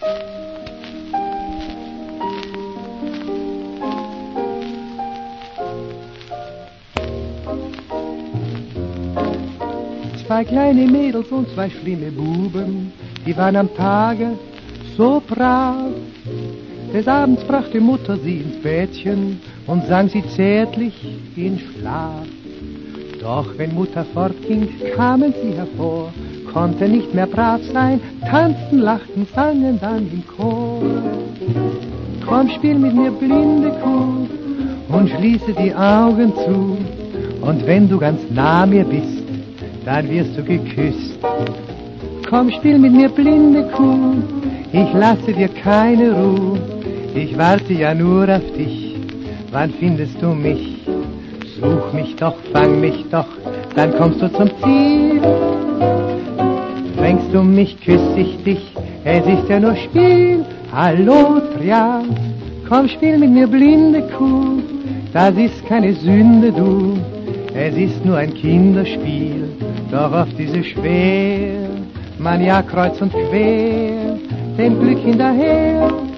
Zwei kleine Mädels und zwei schlimme Buben, die waren am Tage so brav. Des Abends brachte Mutter sie ins Bettchen und sang sie zärtlich in Schlaf. Doch wenn Mutter fortging, kamen sie hervor, konnten nicht mehr brav sein, tanzten, lachten, sangen dann im Chor. Komm, spiel mit mir, blinde Kuh, und schließe die Augen zu, und wenn du ganz nah mir bist, dann wirst du geküsst. Komm, spiel mit mir, blinde Kuh, ich lasse dir keine Ruhe, ich warte ja nur auf dich, wann findest du mich? Such mich doch, fang mich doch, dann kommst du zum Ziel. Fängst du mich, küss ich dich, es ist ja nur Spiel. Hallo, Trian, komm, spiel mit mir, blinde Kuh, das ist keine Sünde, du, es ist nur ein Kinderspiel. Doch oft ist es schwer, man ja kreuz und quer, dem Glück hinterher.